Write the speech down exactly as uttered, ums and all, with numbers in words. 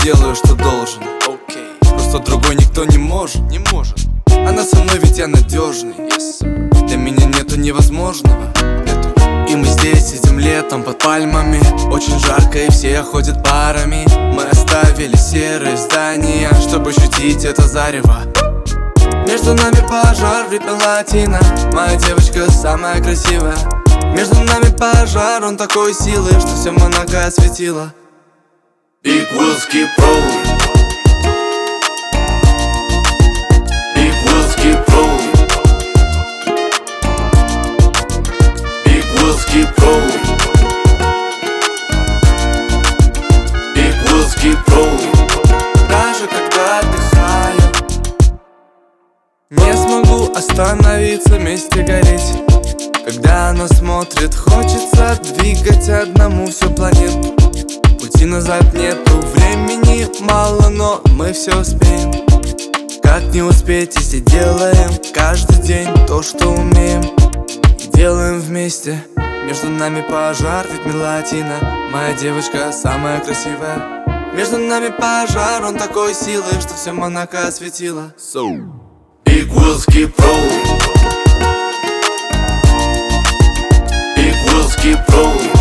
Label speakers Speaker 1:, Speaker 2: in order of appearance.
Speaker 1: делаю, что должен. Просто другой никто не может.
Speaker 2: Не может.
Speaker 1: Она со мной, ведь я надежный.
Speaker 2: Yes, sir.
Speaker 1: Для меня нету невозможного. И мы здесь сидим летом под пальмами. Очень жарко и все ходят парами. Мы оставили серые здания, чтобы ощутить это зарево. Между нами пожар в ритме латино. Моя девочка самая красивая. Между нами пожар, он такой силы, что все Монако осветило.
Speaker 3: Big wheels keep rolling. Big wheels keep rolling. Big wheels keep rolling. Big wheels keep rolling.
Speaker 1: Даже когда отдыхаю, не смогу остановиться, вместе гореть. Когда она смотрит, хочется двигать одному всю планету. Пути назад нету, времени мало, но мы все успеем. Как не успеть, если делаем каждый день то, что умеем, и делаем вместе. Между нами пожар, ведь мы латино. Моя девочка самая красивая. Между нами пожар, он такой силы, что все Монако осветило.
Speaker 3: So, big wheels keep rolling. Big wheels keep rolling.